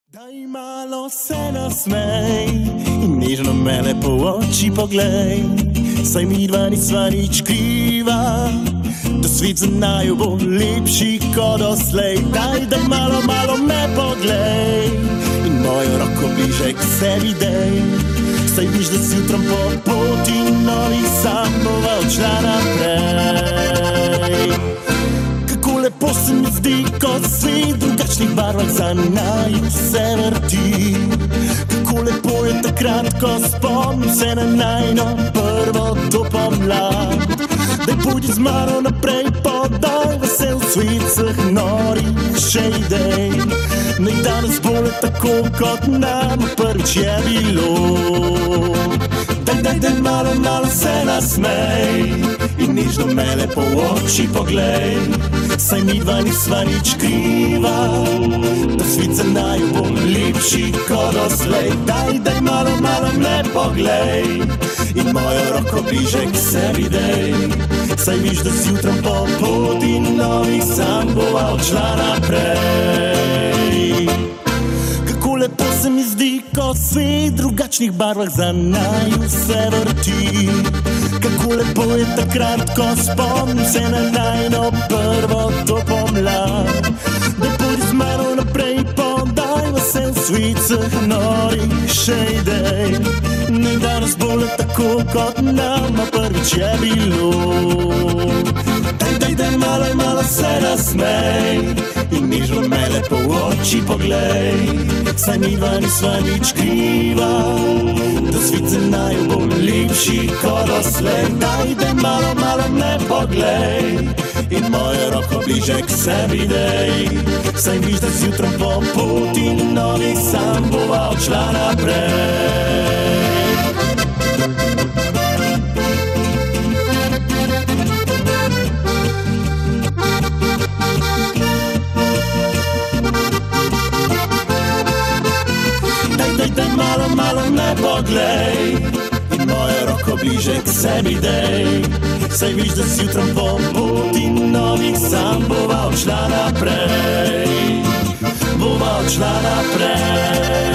Daj malo se nasmej in nežno me lepo v oči poglej, saj midva nisva nič kriva, da svet za naju bo lepši kot doslej. Daj malo me poglej in mojo roko bliže k sebi dej, saj viš, da si jutrom po poti novih sanj bova odšla naprej. Lepo se mi zdi, kot svet v drugačnih barvah za naju se vrti. Kako lepo je takrat, ko spomnim se na najino prvo to pomlad. Daj pojdi z mano naprej, podaj vesel svet vseh norih še idej. Naj danes bo le tako, kot nam prvič je bilo. Daj malo se nasmej in nežno me lepo v oči poglej, saj midva nisva nič kriva, da svet za naju bo lepši kot doslej. Daj malo me poglej in mojo roko bliže k sebi dej, saj viš, da si jutrom po poti novih sanj bova odšla naprej. Kako lepo se mi zdi, ko svet v drugačnih barvah za naju se vrti. Kako lepo je takrat, ko spomnim se na najino prvo to pomlad. Daj pojdi z mano naprej, podaj vesel svet vseh norih še idej. Naj danes bo le tako, kot nama prvič je bilo. Daj malo se nasmej in nežno me lepo v oči poglej, saj midva nisva nič kriva, da svet za naju bo lepši kot doslej. Daj malo me poglej in mojo roko bliže k sebi dej, saj viš, da si jutrom po poti novih sanj bova odšla naprej. Daj malo me poglej in mojo roko bliže k sebi dej, saj viš, da si jutrom po poti novih sanj bova odšla naprej. Bova odšla naprej.